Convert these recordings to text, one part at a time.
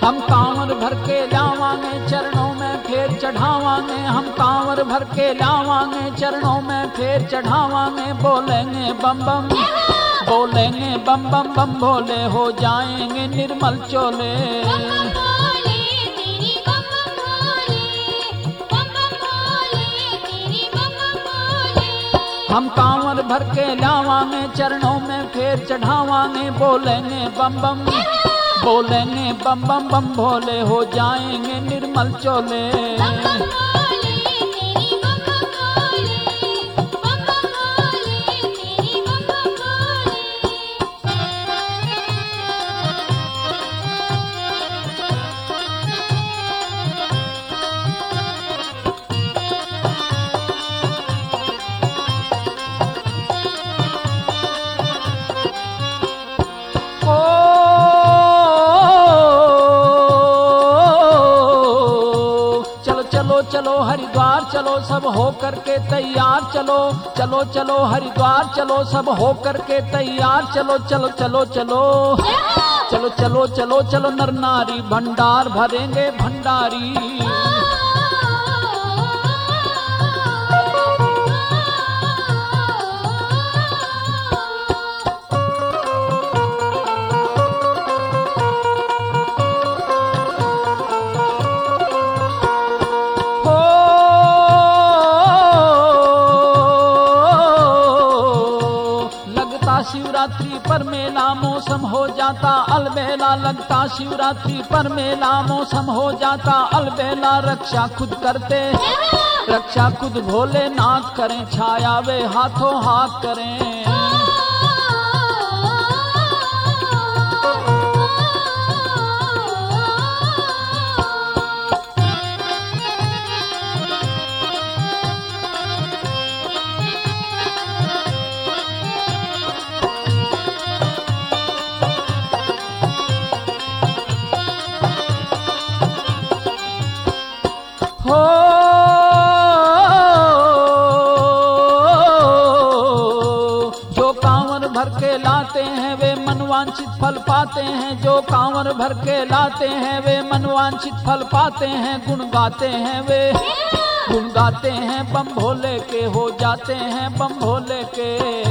हम कांवर भर के लावांगे चरणों में फेर चढ़ावांगे, हम कांवर भर के लावांगे चरणों में फेर चढ़ावांगे। बोलेंगे बम बम, बोलेंगे बम बम बम भोले, हो जाएंगे निर्मल चोले। हम कांवर भर के लावांगे चरणों में फेर चढ़ावांगे। बोलेंगे बम बम, बोलेंगे बम बम बम भोले, हो जाएंगे निर्मल चोले। चलो हरिद्वार चलो सब हो करके तैयार, चलो चलो चलो हरिद्वार चलो सब हो करके तैयार। चलो चलो चलो चलो चलो चलो चलो चलो नर नारी भंडार भरेंगे भंडारी। शिवरात्रि पर मेला मौसम हो जाता अलबेला, लगता शिवरात्रि पर मेला मौसम हो जाता अलबेला। रक्षा खुद करते, रक्षा खुद भोलेनाथ करें, छाया वे हाथों हाथ करें। हो जो कांवर भर के लाते हैं वे मनवांछित फल पाते हैं, जो कांवर भर के लाते हैं वे मनवांछित फल पाते हैं। गुण गाते हैं वे, गुण गाते हैं बम भोले के, हो जाते हैं बम भोले के।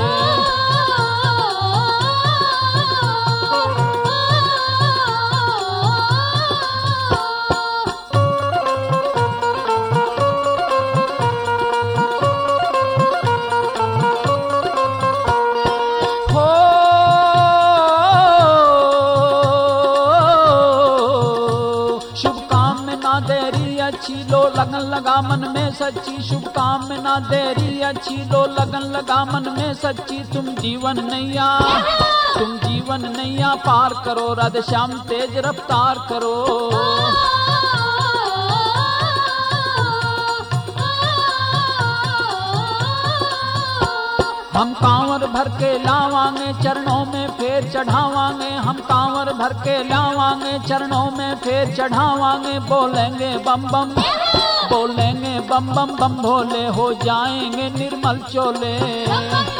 अच्छी लो लगन लगा मन में सच्ची, शुभ काम में ना देरी अच्छी लो लगन लगा मन में सच्ची। तुम जीवन नैया, तुम जीवन नैया पार करो, राधे श्याम तेज रफ्तार करो। हम कांवर भर के लावांगे चरणों में फेर चढ़ावांगे, हम कांवर भर के लावांगे चरणों में फेर चढ़ावांगे। बोलेंगे बम बम, बोलेंगे बम बम बम भोले, हो जाएंगे निर्मल चोले।